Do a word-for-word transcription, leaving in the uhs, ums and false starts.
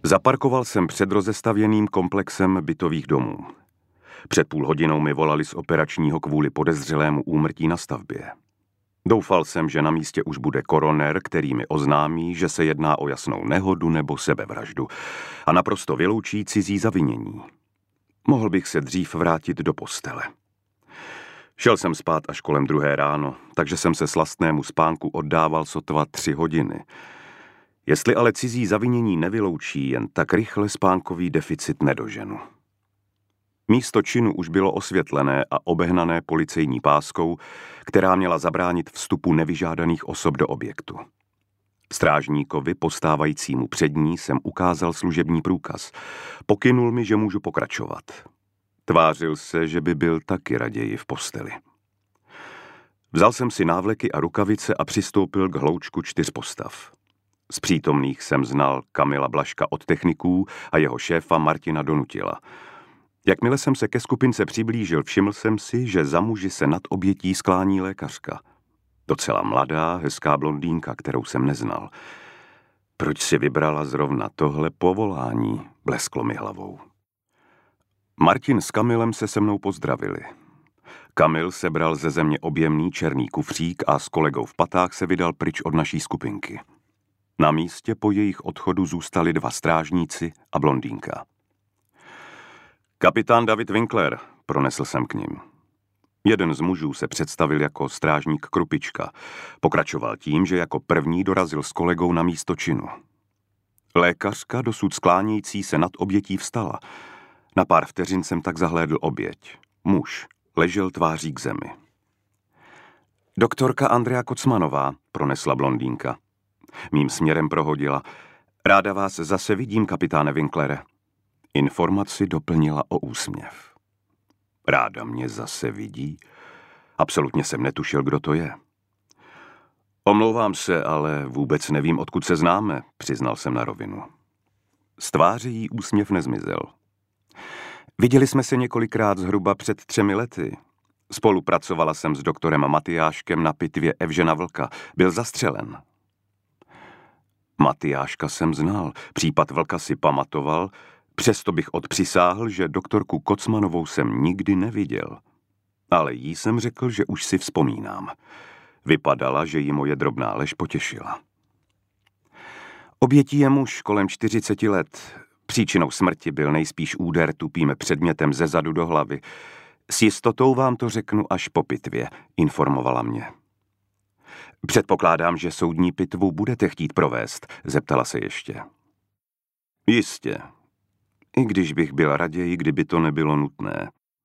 Zaparkoval jsem před rozestavěným komplexem bytových domů. Před půl hodinou mi volali z operačního kvůli podezřelému úmrtí na stavbě. Doufal jsem, že na místě už bude koroner, který mi oznámí, že se jedná o jasnou nehodu nebo sebevraždu a naprosto vyloučí cizí zavinění. Mohl bych se dřív vrátit do postele. Šel jsem spát až kolem druhé ráno, takže jsem se slastnému spánku oddával sotva tři hodiny. Jestli ale cizí zavinění nevyloučí, jen tak rychle spánkový deficit nedoženu. Místo činu už bylo osvětlené a obehnané policejní páskou, která měla zabránit vstupu nevyžádaných osob do objektu. Strážníkovi, postávajícímu před ní, jsem ukázal služební průkaz. Pokynul mi, že můžu pokračovat. Tvářil se, že by byl taky raději v posteli. Vzal jsem si návleky a rukavice a přistoupil k hloučku čtyř postav. Z přítomných jsem znal Kamila Blažka od techniků a jeho šéfa Martina Donutila. Jakmile jsem se ke skupince přiblížil, všiml jsem si, že za muži se nad obětí sklání lékařka. Docela mladá, hezká blondýnka, kterou jsem neznal. Proč si vybrala zrovna tohle povolání, blesklo mi hlavou. Martin s Kamilem se se mnou pozdravili. Kamil sebral ze země objemný černý kufřík a s kolegou v patách se vydal pryč od naší skupinky. Na místě po jejich odchodu zůstali dva strážníci a blondýnka. Kapitán David Winkler, pronesl jsem k nim. Jeden z mužů se představil jako strážník Krupička. Pokračoval tím, že jako první dorazil s kolegou na místo činu. Lékařka, dosud sklánějící se nad obětí, vstala. Na pár vteřin jsem tak zahlédl oběť. Muž ležel tváří k zemi. Doktorka Andrea Kocmanová, pronesla blondýnka. Mým směrem prohodila. Ráda vás zase vidím, kapitáne Winklere. Informaci doplnila o úsměv. Ráda mě zase vidí? Absolutně jsem netušil, kdo to je. Omlouvám se, ale vůbec nevím, odkud se známe, přiznal jsem na rovinu. Z tváře jí úsměv nezmizel. Viděli jsme se několikrát zhruba před třemi lety. Spolupracovala jsem s doktorem Matyáškem na pitvě Evžena Vlka. Byl zastřelen. Matyáška jsem znal, případ Vlka si pamatoval, přesto bych odpřisáhl, že doktorku Kocmanovou jsem nikdy neviděl. Ale jí jsem řekl, že už si vzpomínám. Vypadala, že jí moje drobná lež potěšila. Obětí je muž kolem čtyřiceti let. Příčinou smrti byl nejspíš úder tupým předmětem ze zadu do hlavy. S jistotou vám to řeknu až po pitvě, informovala mě. Předpokládám, že soudní pitvu budete chtít provést, zeptala se ještě. Jistě. I když bych byl raději, kdyby to nebylo nutné.